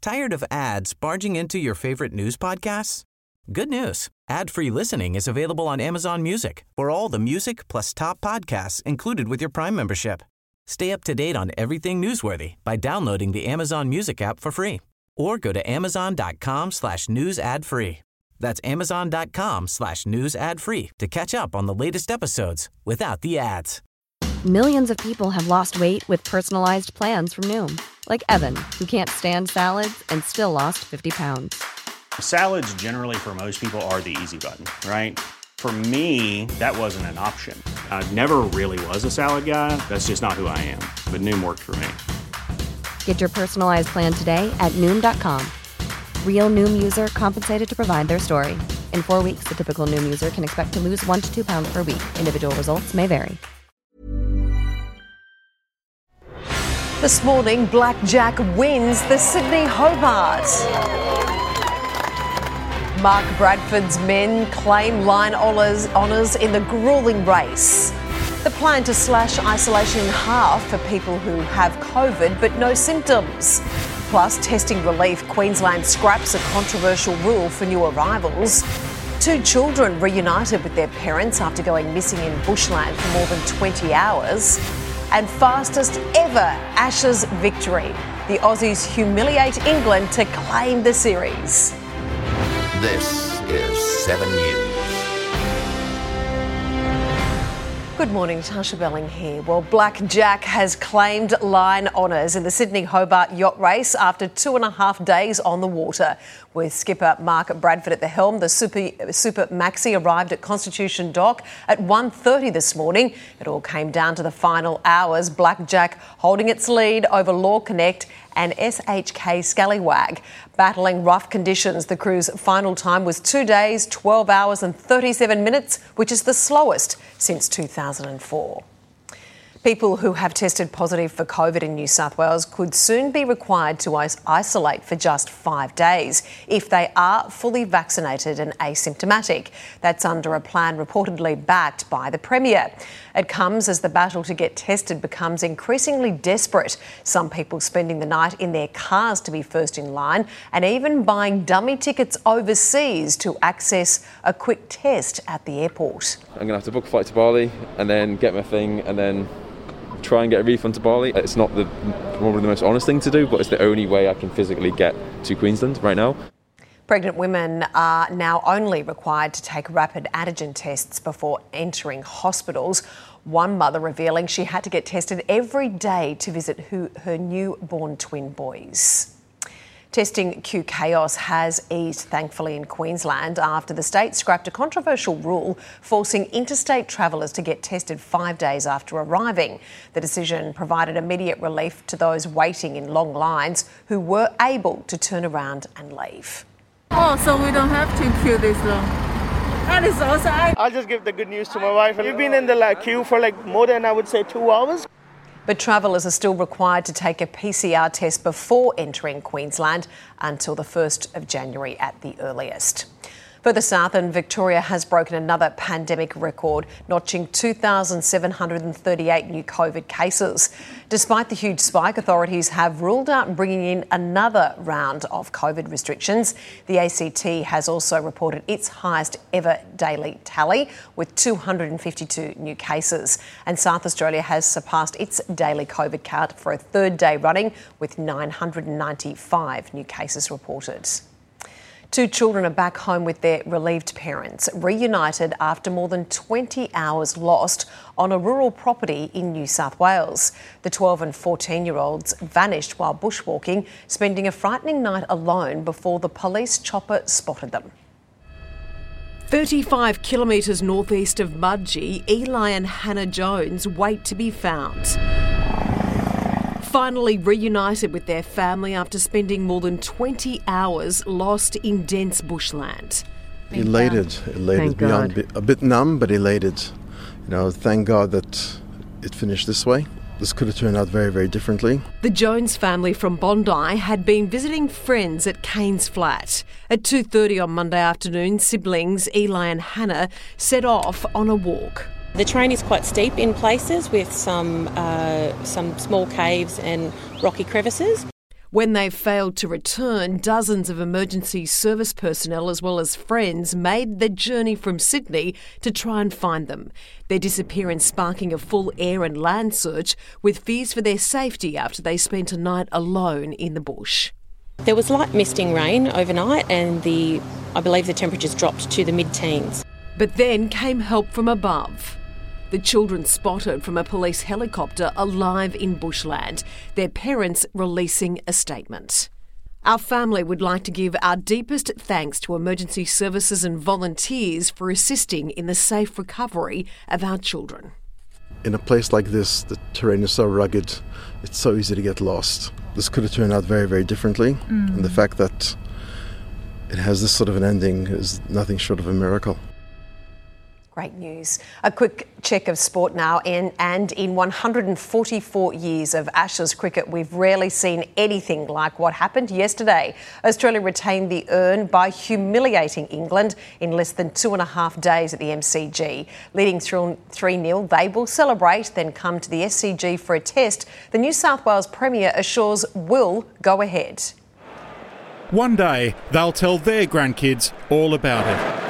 Tired of ads barging into your favorite news podcasts? Good news. Ad-free listening is available on Amazon Music for all the music plus top podcasts included with your Prime membership. Stay up to date on everything newsworthy by downloading the Amazon Music app for free or go to amazon.com/news ad free. That's amazon.com/news ad free to catch up on the latest episodes without the ads. Millions of people have lost weight with personalized plans from Noom. Like Evan, who can't stand salads and still lost 50 pounds. Salads generally for most people are the easy button, right? For me, that wasn't an option. I never really was a salad guy. That's just not who I am. But Noom worked for me. Get your personalized plan today at Noom.com. Real Noom user compensated to provide their story. In 4 weeks, the typical Noom user can expect to lose 1 to 2 pounds per week. Individual results may vary. This morning, Blackjack wins the Sydney Hobart. Mark Bradford's men claim line honours in the gruelling race. The plan to slash isolation in half for people who have COVID but no symptoms. Plus, testing relief, Queensland scraps a controversial rule for new arrivals. 2 children reunited with their parents after going missing in bushland for more than 20 hours. And fastest ever Ashes victory. The Aussies humiliate England to claim the series. This is 7 News. Good morning, Tasha Belling here. Well, Blackjack has claimed line honours in the Sydney Hobart yacht race after 2.5 days on the water. With skipper Mark Bradford at the helm, the Super Maxi arrived at Constitution Dock at 1:30 this morning. It all came down to the final hours, Blackjack holding its lead over Law Connect and SHK Scallywag. Battling rough conditions, the crew's final time was 2 days, 12 hours and 37 minutes, which is the slowest since 2004. People who have tested positive for COVID in New South Wales could soon be required to isolate for just 5 days if they are fully vaccinated and asymptomatic. That's under a plan reportedly backed by the Premier. It comes as the battle to get tested becomes increasingly desperate. Some people spending the night in their cars to be first in line and even buying dummy tickets overseas to access a quick test at the airport. I'm going to have to book a flight to Bali and then get my thing and then try and get a refund to Bali. It's not probably the most honest thing to do, but it's the only way I can physically get to Queensland right now. Pregnant women are now only required to take rapid antigen tests before entering hospitals. One mother revealing she had to get tested every day to visit her newborn twin boys. Testing queue chaos has eased, thankfully, in Queensland after the state scrapped a controversial rule forcing interstate travellers to get tested 5 days after arriving. The decision provided immediate relief to those waiting in long lines who were able to turn around and leave. Oh, so we don't have to queue this long. And it's also... I'll just give the good news to my wife. We've been in the queue for more than, I would say, 2 hours. But travellers are still required to take a PCR test before entering Queensland until the 1st of January at the earliest. Further south, and Victoria has broken another pandemic record, notching 2,738 new COVID cases. Despite the huge spike, authorities have ruled out bringing in another round of COVID restrictions. The ACT has also reported its highest ever daily tally with 252 new cases. And South Australia has surpassed its daily COVID count for a 3rd day running with 995 new cases reported. 2 children are back home with their relieved parents, reunited after more than 20 hours lost on a rural property in New South Wales. The 12 and 14-year-olds vanished while bushwalking, spending a frightening night alone before the police chopper spotted them. 35 kilometres northeast of Mudgee, Eli and Hannah Jones wait to be found. Finally reunited with their family after spending more than 20 hours lost in dense bushland. Elated beyond a bit numb, but elated. Thank God that it finished this way. This could have turned out very, very differently. The Jones family from Bondi had been visiting friends at Kane's flat. At 2:30 on Monday afternoon, siblings Eli and Hannah set off on a walk. The terrain is quite steep in places with some small caves and rocky crevices. When they failed to return, dozens of emergency service personnel as well as friends made the journey from Sydney to try and find them. Their disappearance sparking a full air and land search with fears for their safety after they spent a night alone in the bush. There was light misting rain overnight and I believe the temperatures dropped to the mid-teens. But then came help from above. The children spotted from a police helicopter alive in bushland, their parents releasing a statement. Our family would like to give our deepest thanks to emergency services and volunteers for assisting in the safe recovery of our children. In a place like this, the terrain is so rugged, it's so easy to get lost. This could have turned out very, very differently, and the fact that it has this sort of an ending is nothing short of a miracle. Great news. A quick check of sport now. In 144 years of Ashes cricket, we've rarely seen anything like what happened yesterday. Australia retained the urn by humiliating England in less than 2.5 days at the MCG. Leading through 3-0, they will celebrate, then come to the SCG for a test. The New South Wales Premier assures will go ahead. One day, they'll tell their grandkids all about it.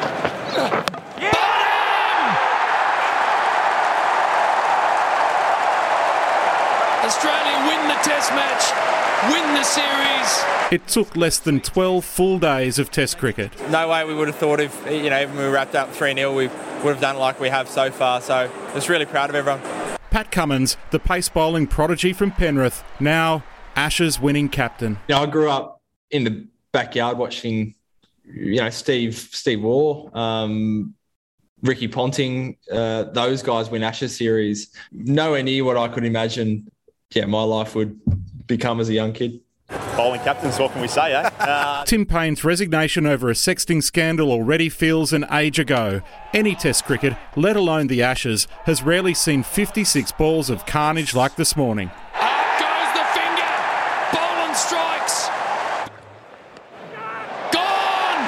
Australia win the Test match, win the series. It took less than 12 full days of Test cricket. No way we would have thought if, even when we wrapped up 3-0, we would have done like we have so far. So just really proud of everyone. Pat Cummins, the pace bowling prodigy from Penrith, now Ashes winning captain. I grew up in the backyard watching, Steve Waugh, Ricky Ponting, those guys win Ashes series. Nowhere near what I could imagine my life would become as a young kid. Bowling captains, what can we say, eh? Tim Paine's resignation over a sexting scandal already feels an age ago. Any Test cricket, let alone the Ashes, has rarely seen 56 balls of carnage like this morning. Out goes the finger. Boland strikes. Gone.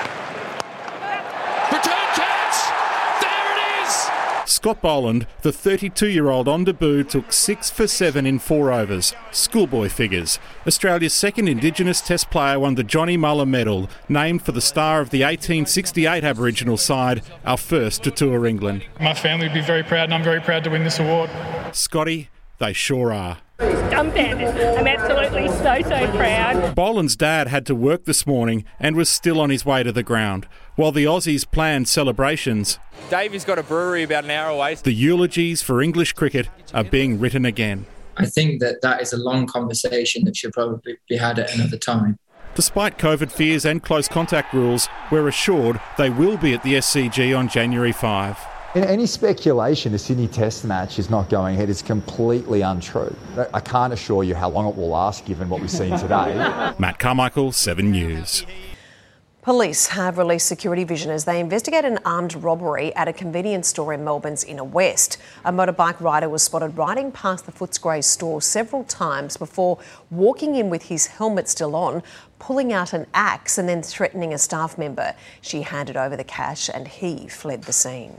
Return catch. There it is. Scott Boland, the 32-year-old on debut, took 6 for 7 in 4 overs. Schoolboy figures. Australia's second Indigenous Test player won the Johnny Muller Medal, named for the star of the 1868 Aboriginal side, our first to tour England. My family would be very proud, and I'm very proud to win this award. Scotty, they sure are. Dumbfounded. I'm absolutely so proud. Boland's dad had to work this morning and was still on his way to the ground, while the Aussies planned celebrations. Davey's got a brewery about an hour away. The eulogies for English cricket are being written again. I think that is a long conversation that should probably be had at another time. Despite COVID fears and close contact rules, we're assured they will be at the SCG on January 5. Any speculation the Sydney Test match is not going ahead is completely untrue. I can't assure you how long it will last given what we've seen today. Matt Carmichael, 7 News. Police have released security vision as they investigate an armed robbery at a convenience store in Melbourne's Inner West. A motorbike rider was spotted riding past the Footscray store several times before walking in with his helmet still on, pulling out an axe and then threatening a staff member. She handed over the cash and he fled the scene.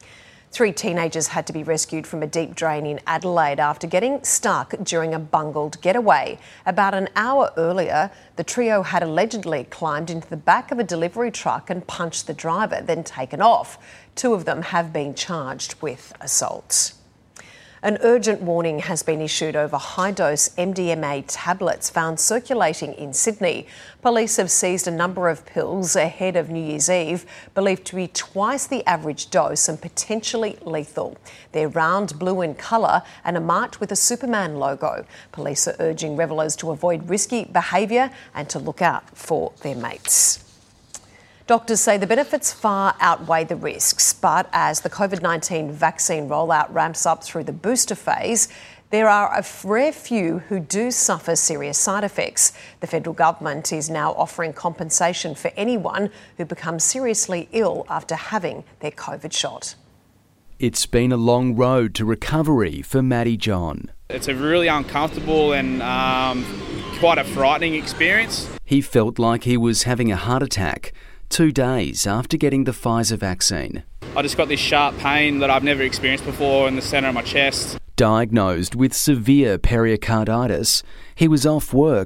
3 teenagers had to be rescued from a deep drain in Adelaide after getting stuck during a bungled getaway. About an hour earlier, the trio had allegedly climbed into the back of a delivery truck and punched the driver, then taken off. 2 of them have been charged with assault. An urgent warning has been issued over high-dose MDMA tablets found circulating in Sydney. Police have seized a number of pills ahead of New Year's Eve, believed to be twice the average dose and potentially lethal. They're round blue in colour and are marked with a Superman logo. Police are urging revellers to avoid risky behaviour and to look out for their mates. Doctors say the benefits far outweigh the risks, but as the COVID-19 vaccine rollout ramps up through the booster phase, there are a rare few who do suffer serious side effects. The federal government is now offering compensation for anyone who becomes seriously ill after having their COVID shot. It's been a long road to recovery for Matty John. It's a really uncomfortable and quite a frightening experience. He felt like he was having a heart attack 2 days after getting the Pfizer vaccine. I just got this sharp pain that I've never experienced before in the centre of my chest. Diagnosed with severe pericarditis, he was off work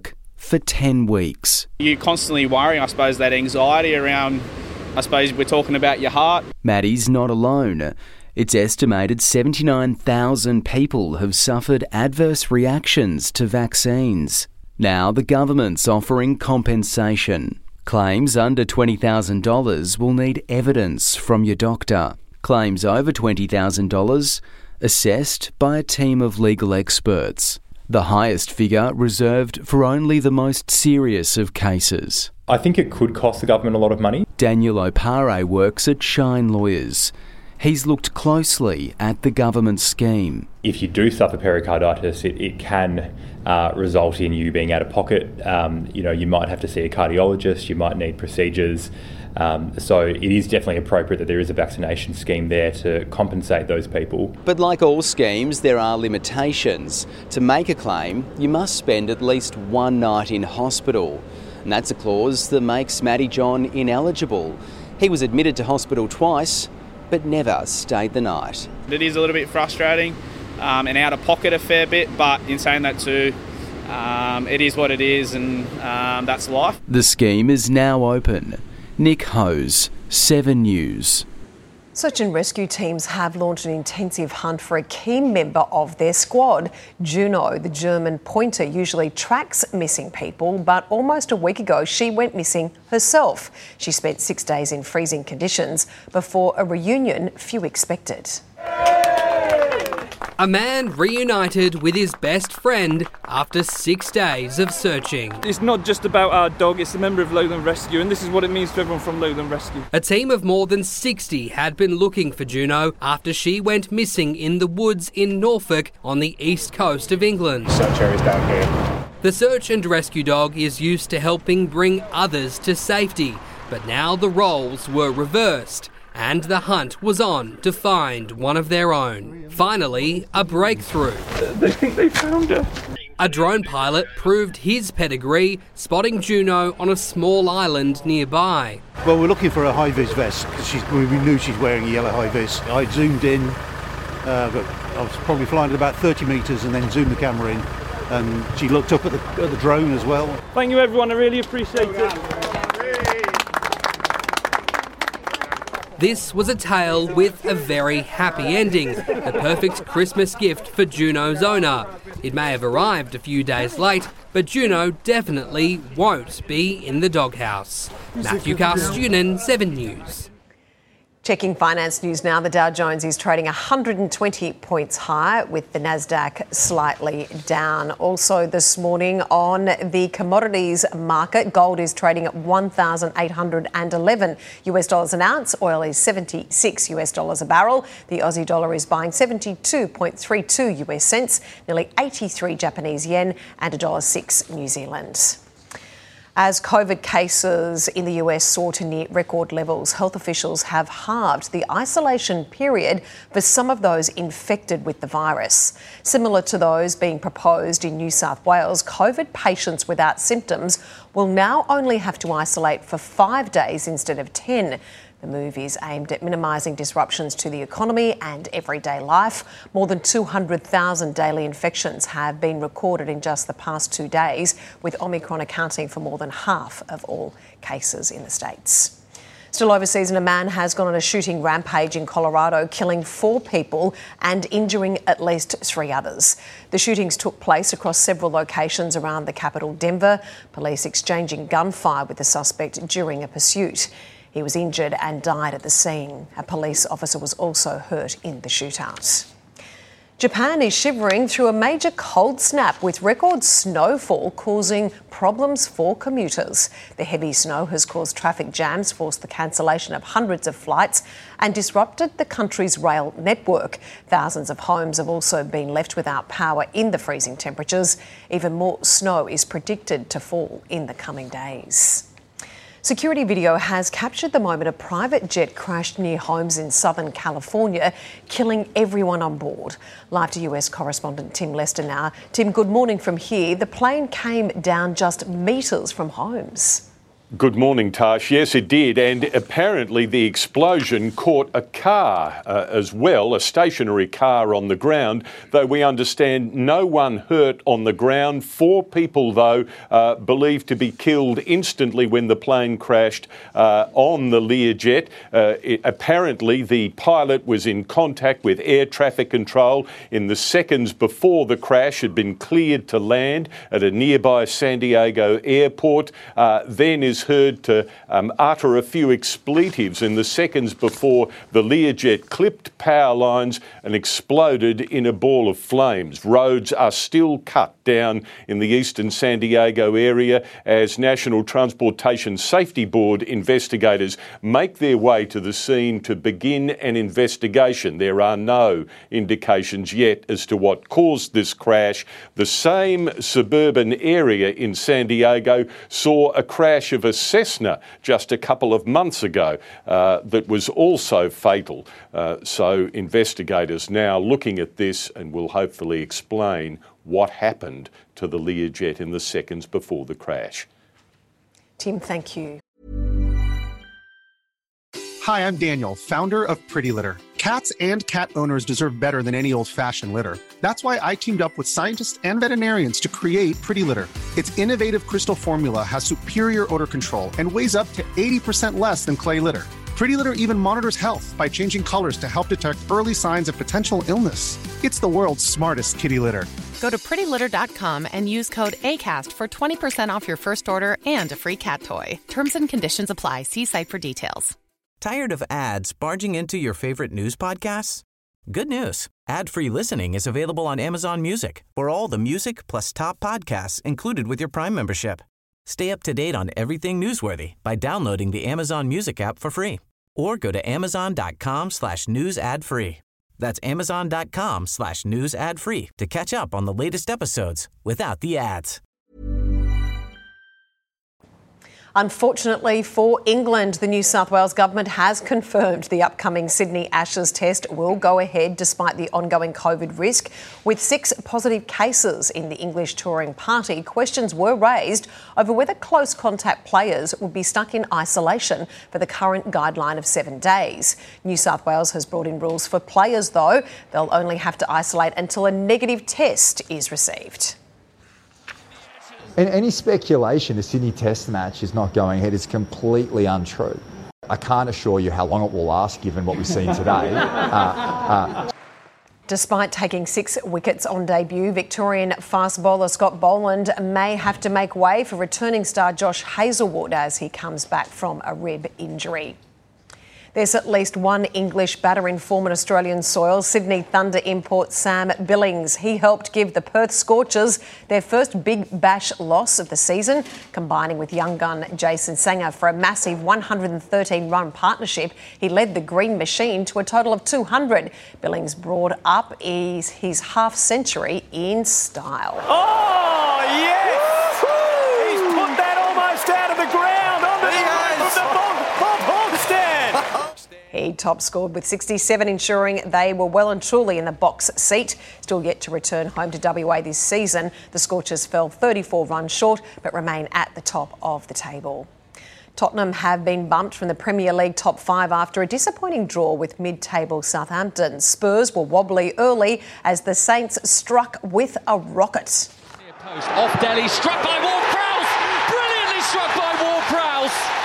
for 10 weeks. You're constantly worrying, I suppose, that anxiety around, I suppose we're talking about your heart. Maddie's not alone. It's estimated 79,000 people have suffered adverse reactions to vaccines. Now the government's offering compensation. Claims under $20,000 will need evidence from your doctor. Claims over $20,000 assessed by a team of legal experts. The highest figure reserved for only the most serious of cases. I think it could cost the government a lot of money. Daniel Opare works at Shine Lawyers. He's looked closely at the government scheme. If you do suffer pericarditis, it can result in you being out of pocket. You might have to see a cardiologist, you might need procedures. So it is definitely appropriate that there is a vaccination scheme there to compensate those people. But like all schemes, there are limitations. To make a claim, you must spend at least one night in hospital. And that's a clause that makes Matty John ineligible. He was admitted to hospital twice, but never stayed the night. It is a little bit frustrating and out of pocket a fair bit, but in saying that too, it is what it is, and that's life. The scheme is now open. Nick Hose, 7 News. Search and rescue teams have launched an intensive hunt for a key member of their squad. Juno, the German pointer, usually tracks missing people, but almost a week ago she went missing herself. She spent 6 days in freezing conditions before a reunion few expected. A man reunited with his best friend after 6 days of searching. It's not just about our dog, it's a member of Lowland Rescue, and this is what it means to everyone from Lowland Rescue. A team of more than 60 had been looking for Juno after she went missing in the woods in Norfolk on the east coast of England. Search areas down here. The search and rescue dog is used to helping bring others to safety, but now the roles were reversed. And the hunt was on to find one of their own. Finally, a breakthrough. They think they found her. A drone pilot proved his pedigree, spotting Juno on a small island nearby. Well, we're looking for a high-vis vest because we knew she's wearing a yellow high-vis. I zoomed in, I was probably flying at about 30 metres and then zoomed the camera in, and she looked up at the drone as well. Thank you, everyone. I really appreciate it. This was a tale with a very happy ending, the perfect Christmas gift for Juno's owner. It may have arrived a few days late, but Juno definitely won't be in the doghouse. Matthew Carstunen, 7 News. Checking finance news now, the Dow Jones is trading 120 points higher with the Nasdaq slightly down. Also this morning on the commodities market, gold is trading at $1,811 an ounce. Oil is $76 a barrel. The Aussie dollar is buying 72.32 US cents, nearly 83 Japanese yen and $1.06 New Zealand. As COVID cases in the US soar to near record levels, health officials have halved the isolation period for some of those infected with the virus. Similar to those being proposed in New South Wales, COVID patients without symptoms will now only have to isolate for 5 days instead of 10. The move is aimed at minimising disruptions to the economy and everyday life. More than 200,000 daily infections have been recorded in just the past 2 days, with Omicron accounting for more than half of all cases in the States. Still overseas, a man has gone on a shooting rampage in Colorado, killing 4 people and injuring at least 3 others. The shootings took place across several locations around the capital, Denver, police exchanging gunfire with the suspect during a pursuit. He was injured and died at the scene. A police officer was also hurt in the shootout. Japan is shivering through a major cold snap with record snowfall causing problems for commuters. The heavy snow has caused traffic jams, forced the cancellation of hundreds of flights and disrupted the country's rail network. Thousands of homes have also been left without power in the freezing temperatures. Even more snow is predicted to fall in the coming days. Security video has captured the moment a private jet crashed near homes in Southern California, killing everyone on board. Live to US correspondent Tim Lester now. Tim, good morning from here. The plane came down just metres from homes. Good morning, Tash. Yes, it did. And apparently the explosion caught a car as well, a stationary car on the ground, though we understand no one hurt on the ground. 4 people, though, believed to be killed instantly when the plane crashed on the Learjet. Apparently the pilot was in contact with air traffic control in the seconds before the crash, had been cleared to land at a nearby San Diego airport, then is heard to utter a few expletives in the seconds before the Learjet clipped power lines and exploded in a ball of flames. Roads are still cut down in the eastern San Diego area as National Transportation Safety Board investigators make their way to the scene to begin an investigation. There are no indications yet as to what caused this crash. The same suburban area in San Diego saw a crash of a Cessna just a couple of months ago that was also fatal. So investigators now looking at this and will hopefully explain what happened to the Learjet in the seconds before the crash. Tim, thank you. Hi, I'm Daniel, founder of Pretty Litter. Cats and cat owners deserve better than any old-fashioned litter. That's why I teamed up with scientists and veterinarians to create Pretty Litter. Its innovative crystal formula has superior odor control and weighs up to 80% less than clay litter. Pretty Litter even monitors health by changing colors to help detect early signs of potential illness. It's the world's smartest kitty litter. Go to prettylitter.com and use code ACAST for 20% off your first order and a free cat toy. Terms and conditions apply. See site for details. Tired of ads barging into your favorite news podcasts? Good news. Ad-free listening is available on Amazon Music for all the music plus top podcasts included with your Prime membership. Stay up to date on everything newsworthy by downloading the Amazon Music app for free or go to amazon.com/news ad free. That's amazon.com/news ad free to catch up on the latest episodes without the ads. Unfortunately for England, the New South Wales government has confirmed the upcoming Sydney Ashes test will go ahead despite the ongoing COVID risk. With 6 positive cases in the English touring party, questions were raised over whether close contact players would be stuck in isolation for the current guideline of 7 days. New South Wales has brought in rules for players, though. They'll only have to isolate until a negative test is received. And any speculation the Sydney Test match is not going ahead is completely untrue. I can't assure you how long it will last given what we've seen today. Despite taking 6 wickets on debut, Victorian fast bowler Scott Boland may have to make way for returning star Josh Hazlewood as he comes back from a rib injury. There's at least one English batter in form on Australian soil, Sydney Thunder import Sam Billings. He helped give the Perth Scorchers their first big bash loss of the season, combining with young gun Jason Sanger for a massive 113-run partnership. He led the Green Machine to a total of 200. Billings brought up his half-century in style. Oh, yes! Woo-hoo! He's put that almost out of the ground onto the roof of the Bob Hogstand. He top scored with 67, ensuring they were well and truly in the box seat. Still yet to return home to WA this season, the Scorchers fell 34 runs short but remain at the top of the table. Tottenham have been bumped from the Premier League top 5 after a disappointing draw with mid-table Southampton. Spurs were wobbly early as the Saints struck with a rocket. Post off Delhi, struck by Ward-Prowse! Brilliantly struck by Ward-Prowse!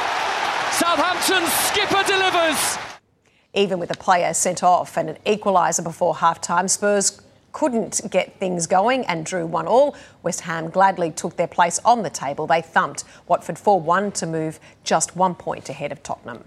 Southampton's skipper delivers. Even with a player sent off and an equaliser before half-time, Spurs couldn't get things going and drew 1-1. West Ham gladly took their place on the table. They thumped Watford 4-1 to move just 1 point ahead of Tottenham.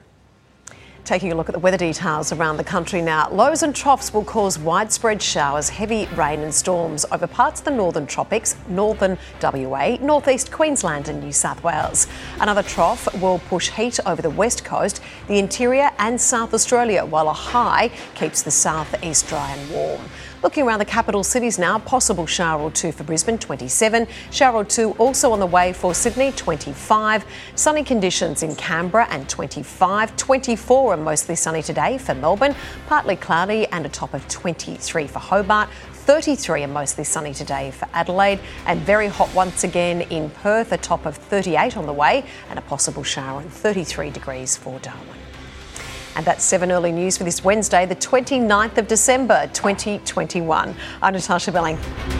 Taking a look at the weather details around the country now. Lows and troughs will cause widespread showers, heavy rain and storms over parts of the northern tropics, northern WA, northeast Queensland and New South Wales. Another trough will push heat over the west coast, the interior and South Australia, while a high keeps the southeast dry and warm. Looking around the capital cities now, possible shower or two for Brisbane, 27. Shower or two also on the way for Sydney, 25. Sunny conditions in Canberra and 25. 24 and mostly sunny today for Melbourne. Partly cloudy and a top of 23 for Hobart. 33 and mostly sunny today for Adelaide, and very hot once again in Perth, a top of 38 on the way, and a possible shower and 33 degrees for Darwin. And that's 7 Early News for this Wednesday, the 29th of December, 2021. I'm Natasha Belling.